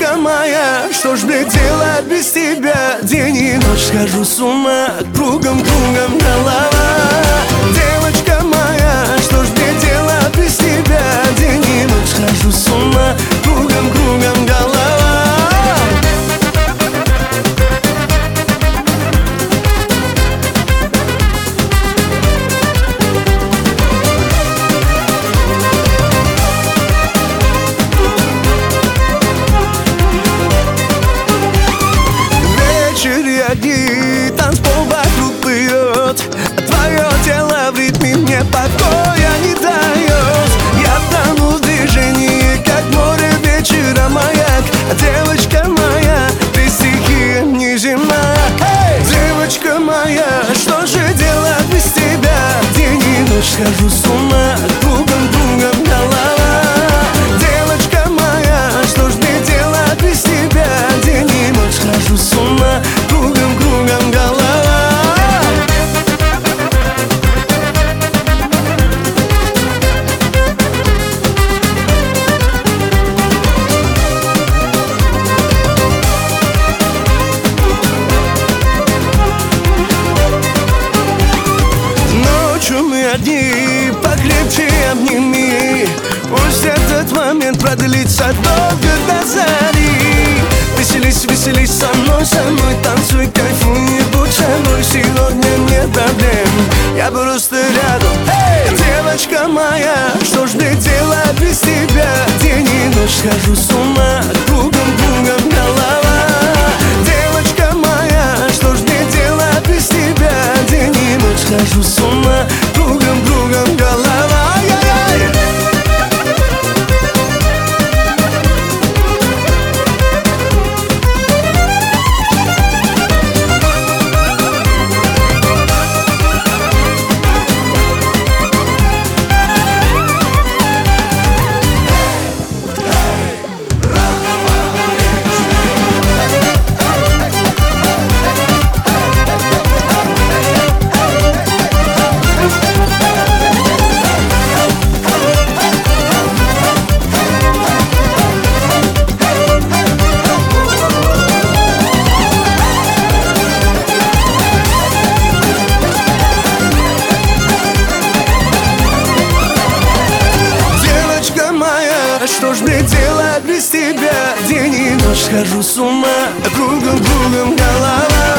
Девочка моя, что ж мне делать без тебя? День и ночь схожу с ума, кругом голова. Девочка моя, что ж мне делать без тебя? День и ночь схожу с ума, кругом голова. Огни, танцпол вокруг плывет, твое тело в ритме мне покоя не дает. Я тону в движении, как море вечера маяк. Девочка моя, ты стихия неземная. Девочка моя, что же делать без тебя? День и ночь схожу с ума, кругом голова. Девочка моя, что ж мне делать без тебя? День и ночь схожу с ума, кругом голова. Ночью мы одни, покрепче обними. Пусть этот момент продлится долго до зари. Веселись, веселись со мной, танцуй, кайфуй, будь со мной. Сегодня нет проблем, я просто рядом. Девочка моя, что ж мне делать без тебя? День и ночь схожу с ума, кругом голова. Девочка моя, что ж мне делать без тебя? День и ночь схожу с ума, кругом голова. Что ж мне делать без тебя? День и ночь схожу с ума, кругом голова.